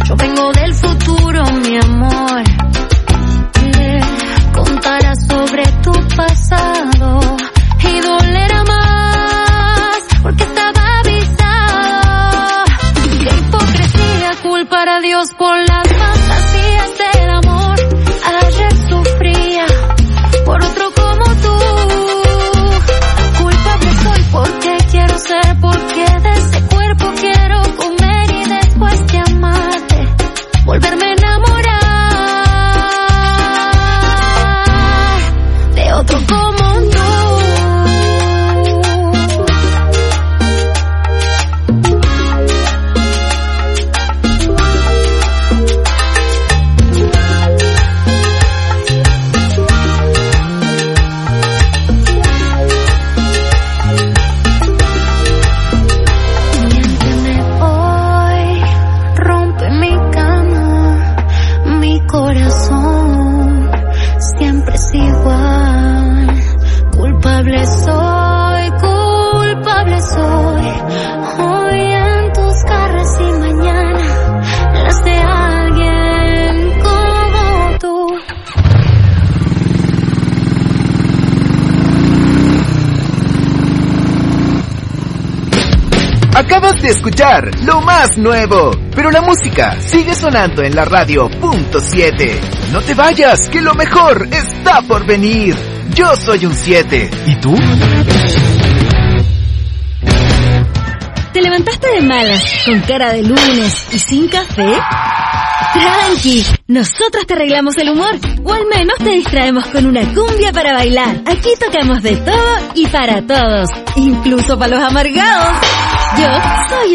Yo vengo del futuro, mi amor. Le contarás sobre tu pasado y dolerá más porque estaba avisado. Qué hipocresía culpar a Dios por las fantasías del amor. Ayer sufría por otro como tú. Culpable soy porque quiero ser, porque de ese cuerpo quiero comer y después de amarte volverme a enamorar de otro como tú. Miénteme hoy, rompe mi cama, mi corazón siempre es igual. Culpable soy, hoy en tus garras y mañana las de alguien como tú. Acabas de escuchar lo más nuevo, pero la música sigue sonando en la radio .7. No te vayas, que lo mejor está por venir. Yo soy un 7. ¿Y tú? ¿Te levantaste de malas, con cara de lunes y sin café? Tranqui, nosotros te arreglamos el humor, o al menos te distraemos con una cumbia para bailar. Aquí tocamos de todo y para todos, incluso para los amargados. Yo soy